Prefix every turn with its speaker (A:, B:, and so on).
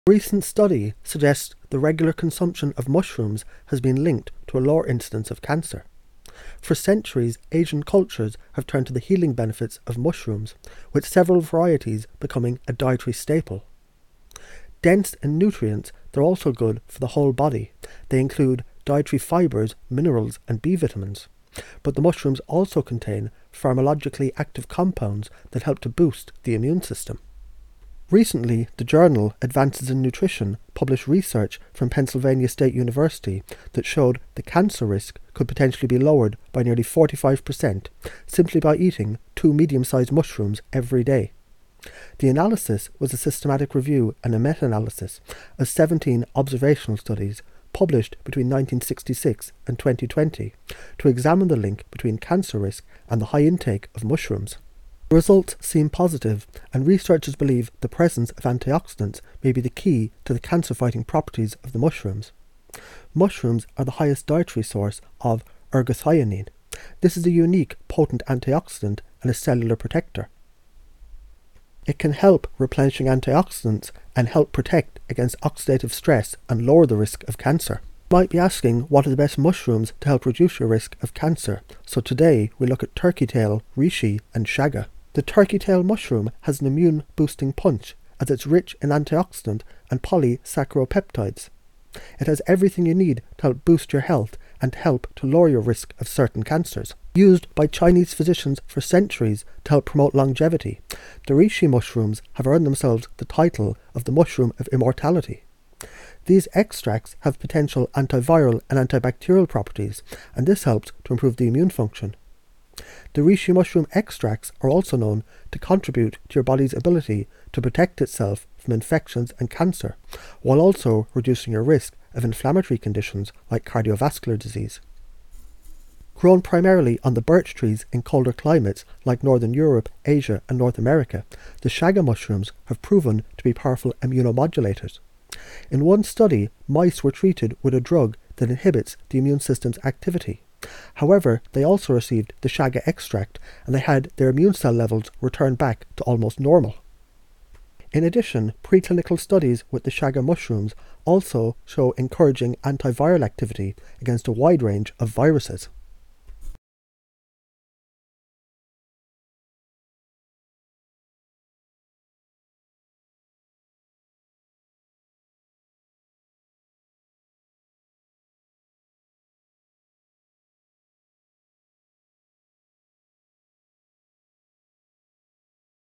A: Recent study suggests the regular consumption of mushrooms has been linked to a lower incidence of cancer. For centuries, Asian cultures have turned to the healing benefits of mushrooms, with several varieties becoming a dietary staple. Dense in nutrients, they're also good for the whole body. They include dietary fibres, minerals and B vitamins. But the mushrooms also contain pharmacologically active compounds that help to boost the immune system. Recently, the journal Advances in Nutrition published research from Pennsylvania State University that showed the cancer risk could potentially be lowered by nearly 45% simply by eating 2 medium-sized mushrooms every day. The analysis was a systematic review and a meta-analysis of 17 observational studies published between 1966 and 2020 to examine the link between cancer risk and the high intake of mushrooms. The results seem positive, and researchers believe the presence of antioxidants may be the key to the cancer-fighting properties of the mushrooms. Mushrooms are the highest dietary source of ergothioneine. This is a unique, potent antioxidant and a cellular protector. It can help replenishing antioxidants and help protect against oxidative stress and lower the risk of cancer. You might be asking what are the best mushrooms to help reduce your risk of cancer, so today we look at turkey tail, reishi and chaga. The turkey tail mushroom has an immune boosting punch as it's rich in antioxidant and polysaccharopeptides. It has everything you need to help boost your health and help to lower your risk of certain cancers. Used by Chinese physicians for centuries to help promote longevity, the reishi mushrooms have earned themselves the title of the mushroom of immortality. These extracts have potential antiviral and antibacterial properties, and this helps to improve the immune function. The reishi mushroom extracts are also known to contribute to your body's ability to protect itself from infections and cancer, while also reducing your risk of inflammatory conditions like cardiovascular disease. Grown primarily on the birch trees in colder climates like Northern Europe, Asia and North America, the chaga mushrooms have proven to be powerful immunomodulators. In one study, mice were treated with a drug that inhibits the immune system's activity. However, they also received the chaga extract and they had their immune cell levels returned back to almost normal. In addition, preclinical studies with the chaga mushrooms also show encouraging antiviral activity against a wide range of viruses.